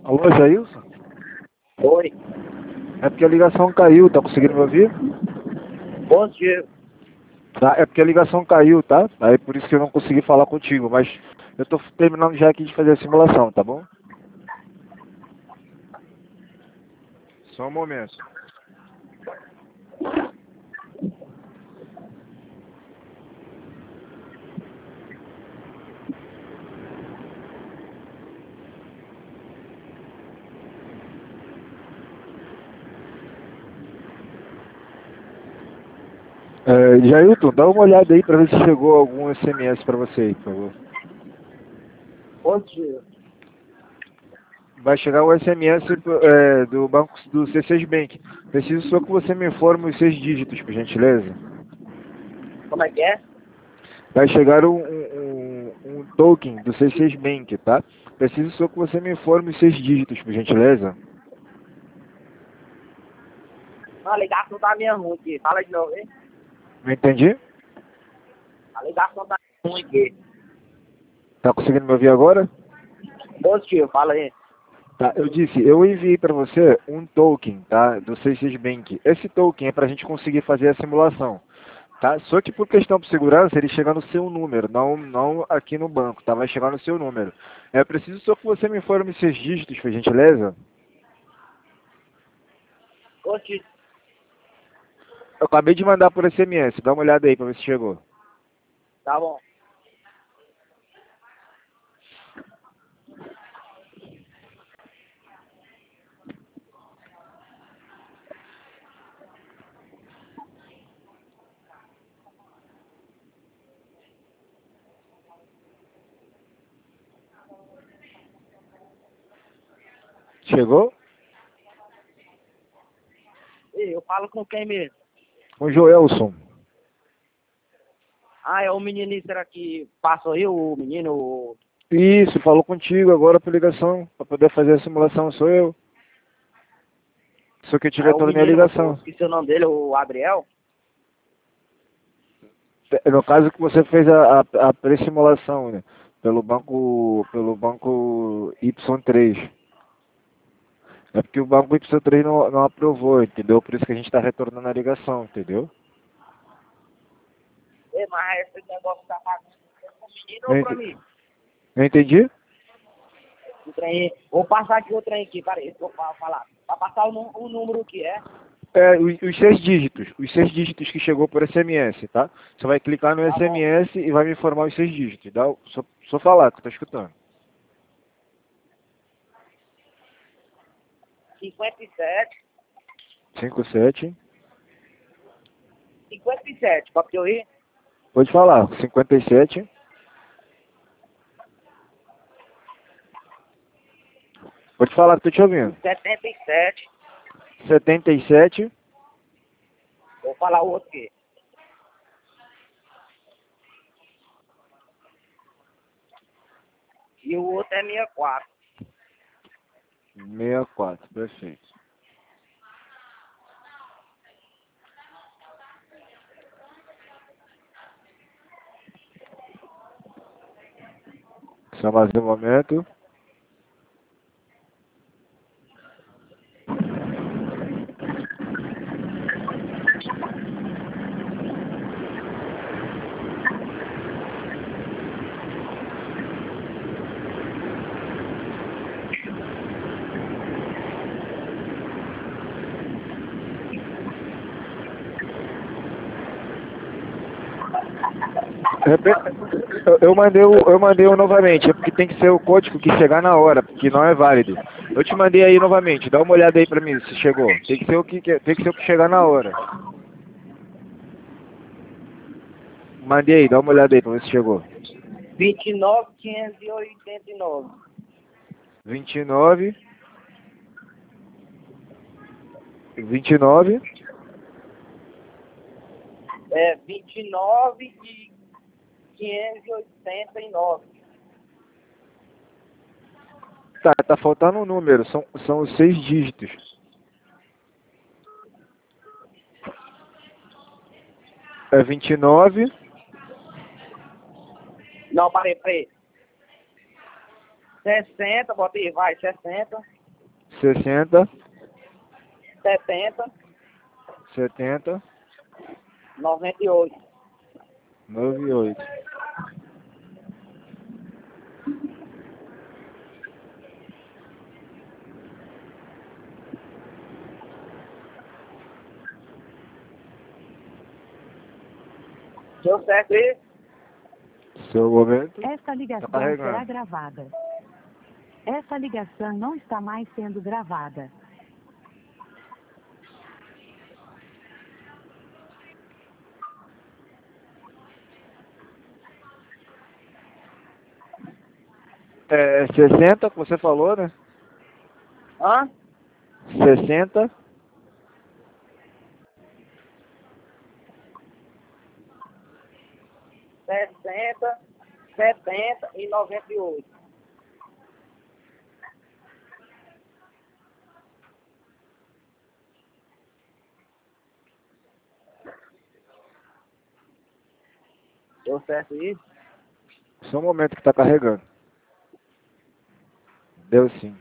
Alô, Jailson? Oi. É porque a ligação caiu, tá conseguindo me ouvir? Bom dia. Tá, é porque a ligação caiu, tá? Aí por isso que eu não consegui falar contigo, mas eu tô terminando já aqui de fazer a simulação, tá bom? Só um momento. Jailton, dá uma olhada aí pra ver se chegou algum SMS pra você aí, por favor. Bom dia. Vai chegar o SMS do banco do C6 Bank. Preciso só que você me informe os 6 dígitos, por gentileza. Como é que é? Vai chegar um token do C6 Bank, tá? Preciso só que você me informe os 6 dígitos, por gentileza. Não, a ligação tá meio ruim aqui. Fala de novo, hein? Não entendi? A ligação tá ruim aqui. Tá conseguindo me ouvir agora? Bom dia, fala aí. Tá, eu disse, eu enviei para você um token, tá, do C6 Bank. Esse token é para a gente conseguir fazer a simulação, tá? Só que por questão de segurança, ele chega no seu número, não aqui no banco, tá? Vai chegar no seu número. É preciso só que você me informe seus dígitos, por gentileza. Bom dia. Eu acabei de mandar por SMS, dá uma olhada aí para ver se chegou. Tá bom. Chegou? Ei, eu falo com quem mesmo? Com o Joelson. Ah, é o menino será que passou aí, o menino... Isso, falou contigo agora por ligação, para poder fazer a simulação, sou eu. Só que eu Ah, é tirei o toda a minha menino, eu ligação. esqueci o nome dele, o Adriel. No caso que você fez a pré-simulação, né? Pelo banco Y3. É porque o banco Y3 não aprovou, entendeu? Por isso que a gente está retornando a ligação, entendeu? Ei, mas esse negócio tá pagando pro menino Não, ou pra mim? não entendi? O trem... Vou passar aqui o trem aqui, peraí, vou falar. Pra passar o número que é. Os 6 dígitos. Os 6 dígitos que chegou por SMS, tá? Você vai clicar no Tá bom. SMS e vai me informar os 6 dígitos. Dá, só falar que eu tô escutando. 57. 57. 57, pode te ouvir? Pode falar. 57. Pode falar que eu tô te ouvindo. 77. 77. Vou falar o outro aqui. E o outro é 64. 64, perfeito. Só mais um momento. Eu mandei novamente, é porque tem que ser o código que chegar na hora, porque não é válido. Eu te mandei aí novamente, dá uma olhada aí pra mim se chegou. Tem que ser o que chegar na hora. Mandei aí, dá uma olhada aí pra ver se chegou. 29.589. 29. 29. É 29.589. Tá faltando um número, são os 6 dígitos. É 29. Não, parei. 60, bota aí, vai, 60. 60, 70, 70, 98. 98. Deu certo aí? Seu momento. Esta ligação Tá carregando. será gravada. Essa ligação não está mais sendo gravada. É 60 que você falou, né? Hã? 60, 60, 70 e 98. Deu certo aí? só um momento que tá carregando. Deu sim.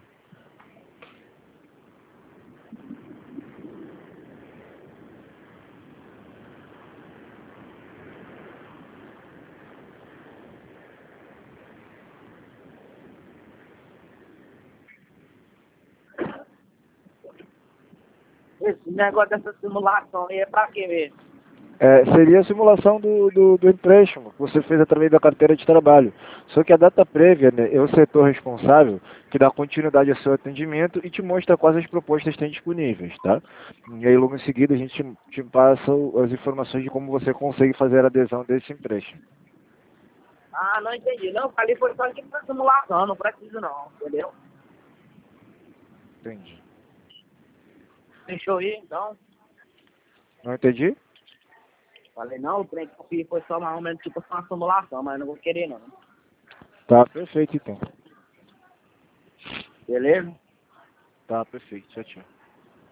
Esse negócio dessa simulação aí é pra quê mesmo? Seria a simulação do empréstimo que você fez através da carteira de trabalho. Só que a data prévia, né, é o setor responsável que dá continuidade ao seu atendimento e te mostra quais as propostas tem disponíveis, tá? E aí logo em seguida a gente te passa as informações de como você consegue fazer a adesão desse empréstimo. Ah, não entendi. Não, ali foi só aqui pra simulação, não preciso não, entendeu? Entendi. Fechou aí, então? Não entendi? Falei, não, o trem que eu fiz foi só mais ou menos tipo uma simulação, mas não vou querer não. Tá, perfeito então. Beleza? Tá, perfeito. Tchau, tchau.